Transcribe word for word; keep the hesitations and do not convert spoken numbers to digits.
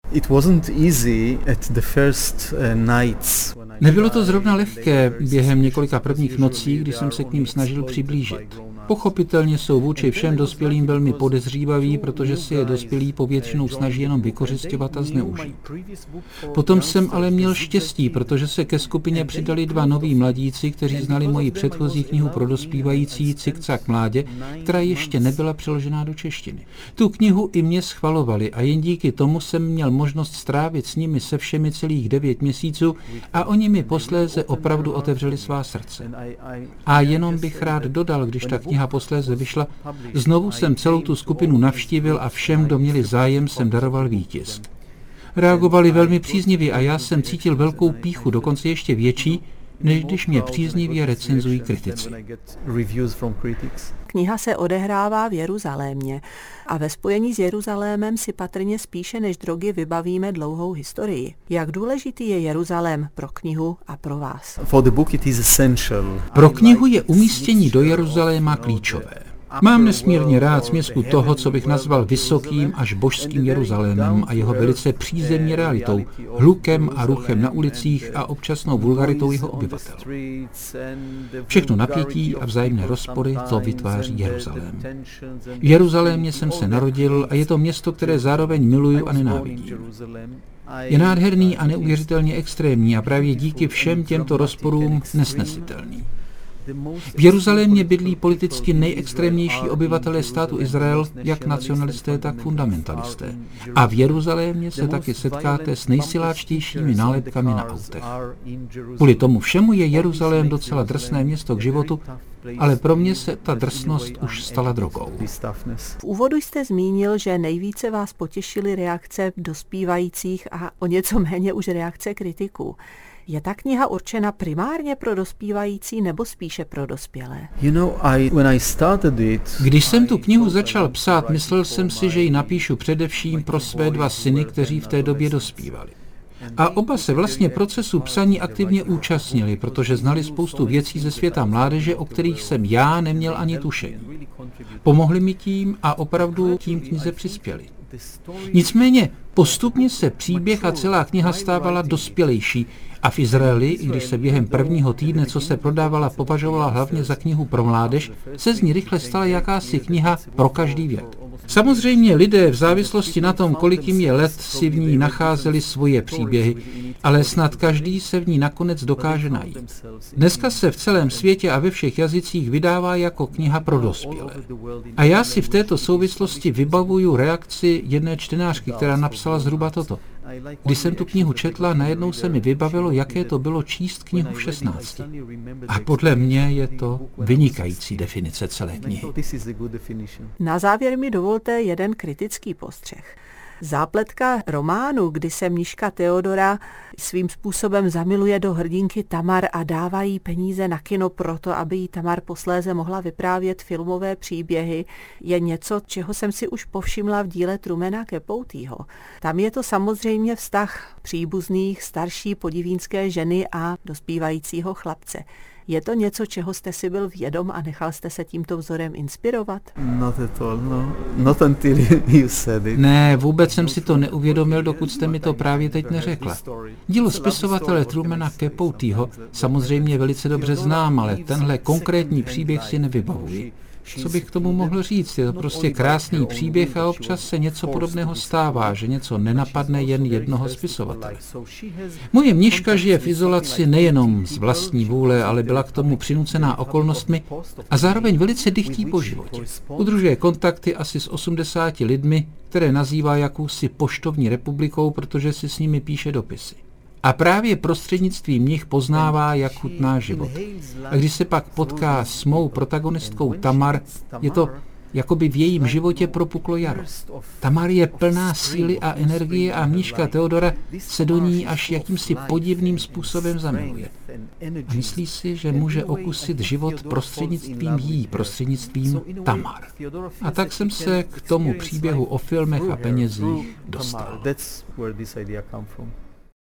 Nebylo to zrovna lehké během několika prvních nocí, kdy jsem se k ním snažil přiblížit. Pochopitelně jsou vůči všem dospělým velmi podezřívaví, protože si je dospělí povětšinou snaží jenom vykořisťovat a zneužít. Potom jsem ale měl štěstí, protože se ke skupině přidali dva noví mladíci, kteří znali moji předchozí knihu pro dospívající Cikcak mládě, která ještě nebyla přeložená do češtiny. Tu knihu i mě schvalovali a jen díky tomu jsem měl možnost strávit s nimi se všemi celých devět měsíců a oni mi posléze opravdu otevřeli svá srdce. A jenom bych rád dodal, když ta kniha posléze vyšla, znovu jsem celou tu skupinu navštívil a všem, kdo měli zájem, jsem daroval výtisk. Reagovali velmi příznivě a já jsem cítil velkou pýchu, dokonce ještě větší, než když mě příznivě recenzují kritici. Kniha se odehrává v Jeruzalémě a ve spojení s Jeruzalémem si patrně spíše než drogy vybavíme dlouhou historii. Jak důležitý je Jeruzalém pro knihu a pro vás? Pro knihu je umístění do Jeruzaléma klíčové. Mám nesmírně rád směsku toho, co bych nazval vysokým až božským Jeruzalémem a jeho velice přízemní realitou, hlukem a ruchem na ulicích a občasnou vulgaritou jeho obyvatel. Všechno napětí a vzájemné rozpory to vytváří Jeruzalém. V Jeruzalémě jsem se narodil a je to město, které zároveň miluju a nenávidím. Je nádherný a neuvěřitelně extrémní a právě díky všem těmto rozporům nesnesitelný. V Jeruzalémě bydlí politicky nejextrémnější obyvatelé státu Izrael, jak nacionalisté, tak fundamentalisté. A v Jeruzalémě se taky setkáte s nejsiláčtějšími nálepkami na autech. Kvůli tomu všemu je Jeruzalém docela drsné město k životu, ale pro mě se ta drsnost už stala drogou. V úvodu jste zmínil, že nejvíce vás potěšily reakce dospívajících a o něco méně už reakce kritiků. Je ta kniha určena primárně pro dospívající nebo spíše pro dospělé? Když jsem tu knihu začal psát, myslel jsem si, že ji napíšu především pro své dva syny, kteří v té době dospívali. A oba se vlastně procesu psaní aktivně účastnili, protože znali spoustu věcí ze světa mládeže, o kterých jsem já neměl ani tušení. Pomohli mi tím a opravdu tím knize přispěli. Nicméně postupně se příběh a celá kniha stávala dospělejší a v Izraeli, i když se během prvního týdne, co se prodávala, považovala hlavně za knihu pro mládež, se z ní rychle stala jakási kniha pro každý věk. Samozřejmě lidé v závislosti na tom, kolik jim je let, si v ní nacházeli svoje příběhy, ale snad každý se v ní nakonec dokáže najít. Dneska se v celém světě a ve všech jazycích vydává jako kniha pro dospělé. A já si v této souvislosti vybavuju reakci jedné čtenářky, která napsala zhruba toto. Když jsem tu knihu četla, najednou se mi vybavilo, jaké to bylo číst knihu v šestnácti. A podle mě je to vynikající definice celé knihy. Na závěr mi dovolte jeden kritický postřeh. Zápletka románu, kdy se mniška Theodora svým způsobem zamiluje do hrdinky Tamar a dává jí peníze na kino proto, aby jí Tamar posléze mohla vyprávět filmové příběhy, je něco, čeho jsem si už povšimla v díle Trumana Capoteho. Tam je to samozřejmě vztah příbuzných starší podivínské ženy a dospívajícího chlapce. Je to něco, čeho jste si byl vědom a nechal jste se tímto vzorem inspirovat? Not at all, no. Not until you said it. Ne, vůbec jsem si to neuvědomil, dokud jste mi to právě teď neřekla. Dílo spisovatele Trumana Capoteho samozřejmě velice dobře znám, ale tenhle konkrétní příběh si nevybavuji. Co bych k tomu mohl říct? Je to prostě krásný příběh a občas se něco podobného stává, že něco nenapadne jen jednoho spisovatele. Moje mniška žije v izolaci nejenom z vlastní vůle, ale byla k tomu přinucená okolnostmi a zároveň velice dychtí po životě. Udržuje kontakty asi s osmdesáti lidmi, které nazývá jakousi poštovní republikou, protože si s nimi píše dopisy. A právě prostřednictvím nich poznává, jak chutná život. A když se pak potká s mou protagonistkou Tamar, je to, jako by v jejím životě propuklo jaro. Tamar je plná síly a energie a mniška Theodora se do ní až jakýmsi podivným způsobem zamiluje. A myslí si, že může okusit život prostřednictvím jí, prostřednictvím Tamar. A tak jsem se k tomu příběhu o filmech a penězích dostal.